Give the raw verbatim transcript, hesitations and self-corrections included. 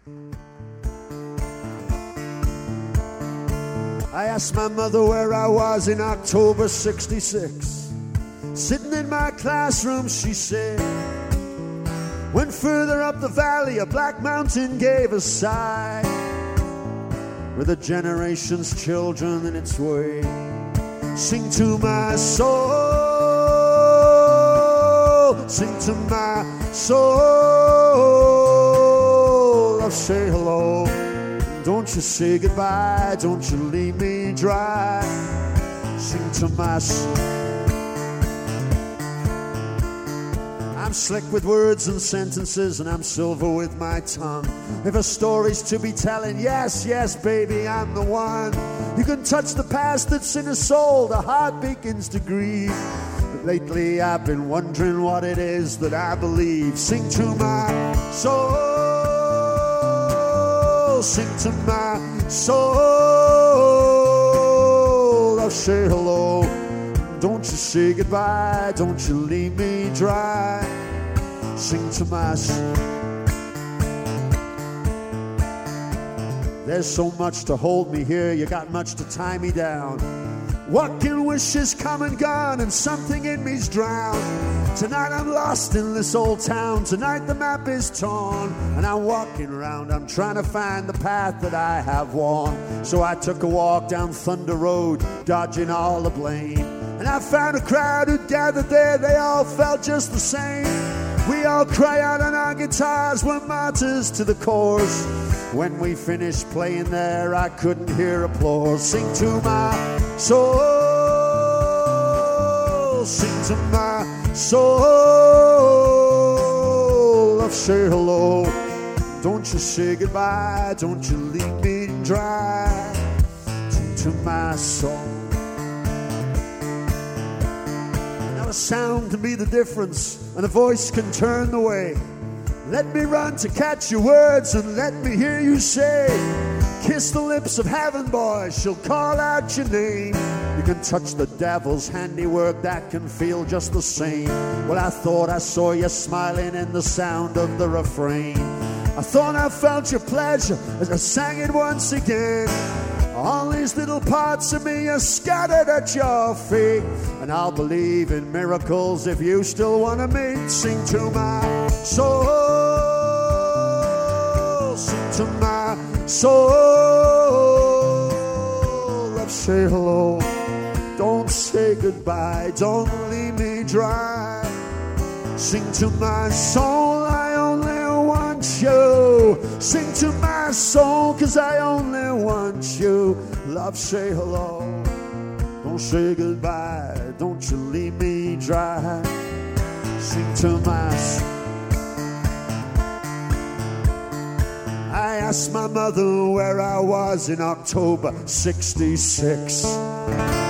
I asked my mother where I was in October sixty-six. Sitting in my classroom, she said, when further up the valley a black mountain gave a sigh, with a generation's children in its way, sing to my soul, sing to my soul, I'll say hello. Don't you say goodbye, don't you leave me dry. Sing to my soul. I'm slick with words and sentences, and I'm silver with my tongue. If a story's to be telling, yes, yes, baby, I'm the one. You can touch the past that's in a soul, the heart begins to grieve. But lately I've been wondering what it is that I believe. Sing to my soul, sing to my soul, I'll say hello. Don't you say goodbye, don't you leave me dry. Sing to my soul. There's so much to hold me here, you got much to tie me down. Walking wishes come and gone, and something in me's drowned. Tonight I'm lost in this old town, tonight the map is torn, and I'm walking around, I'm trying to find the path that I have worn. So I took a walk down Thunder Road, dodging all the blame, and I found a crowd who gathered there, they all felt just the same. We all cry out on our guitars, we're martyrs to the cause. When we finished playing there, I couldn't hear applause. Sing to my soul, sing to my soul, I'll say hello. Don't you say goodbye, don't you leave me dry. Sing to my soul. Now a sound can be the difference, and a voice can turn the way. Let me run to catch your words, and let me hear you say, kiss the lips of heaven, boy, she'll call out your name. You can touch the devil's handiwork, that can feel just the same. Well, I thought I saw you smiling in the sound of the refrain. I thought I felt your pleasure as I sang it once again. All these little parts of me are scattered at your feet, and I'll believe in miracles if you still want to meet. Sing to my soul, sing to my soul, I'll say hello. Don't say goodbye, don't leave me dry. Sing to my soul, I only want you. Sing to my soul, cause I only want you. Love, say hello. Don't say goodbye, don't you leave me dry. Sing to my soul. I asked my mother where I was in October sixty-six.